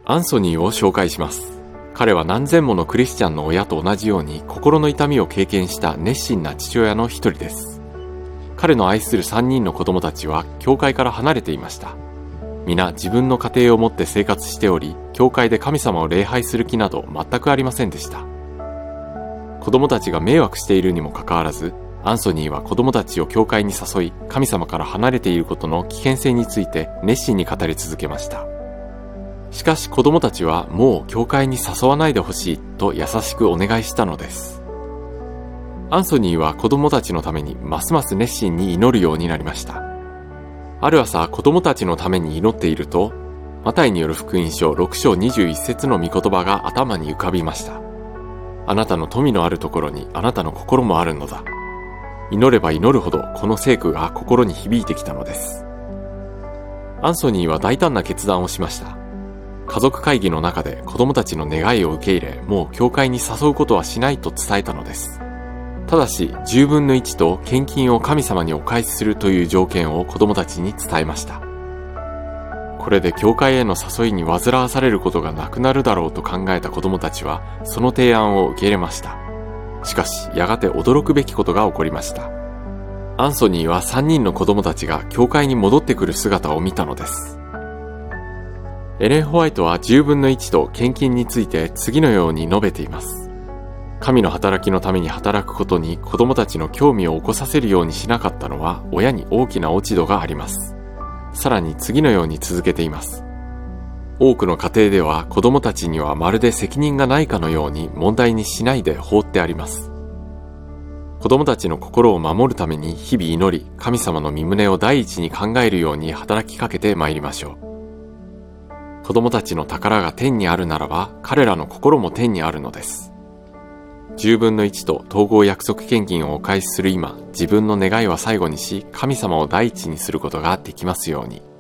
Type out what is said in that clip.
アンソニーを紹介します。彼は何千ものクリスチャンの親と同じように心の痛みを経験した熱心な父親の一人です。彼の愛する3人の子供たちは教会から離れていました。皆自分の家庭を持って生活しており、教会で神様を礼拝する気など全くありませんでした。子供たちが迷惑しているにもかかわらず、アンソニーは子供たちを教会に誘い、神様から離れていることの危険性について熱心に語り続けました。しかし子供たちはもう教会に誘わないでほしいと優しくお願いしたのです。アンソニーは子供たちのためにますます熱心に祈るようになりました。ある朝、子供たちのために祈っていると、マタイによる福音書6章21節の御言葉が頭に浮かびました。あなたの富のあるところにあなたの心もあるのだ。祈れば祈るほどこの聖句が心に響いてきたのです。アンソニーは大胆な決断をしました。家族会議の中で子供たちの願いを受け入れ、もう教会に誘うことはしないと伝えたのです。ただし、10分の1と献金を神様にお返しするという条件を子供たちに伝えました。これで教会への誘いに煩わされることがなくなるだろうと考えた子供たちは、その提案を受け入れました。しかし、やがて驚くべきことが起こりました。アンソニーは3人の子供たちが教会に戻ってくる姿を見たのです。エレン・ホワイトは10分の1と献金について次のように述べています。神の働きのために働くことに子供たちの興味を起こさせるようにしなかったのは親に大きな落ち度があります。さらに次のように続けています。多くの家庭では子供たちにはまるで責任がないかのように問題にしないで放ってあります。子供たちの心を守るために日々祈り、神様の御胸を第一に考えるように働きかけてまいりましょう。子供たちの宝が天にあるならば、彼らの心も天にあるのです。10分の1と統合約束献金をお返しする今、自分の願いは最後にし、神様を第一にすることができますように。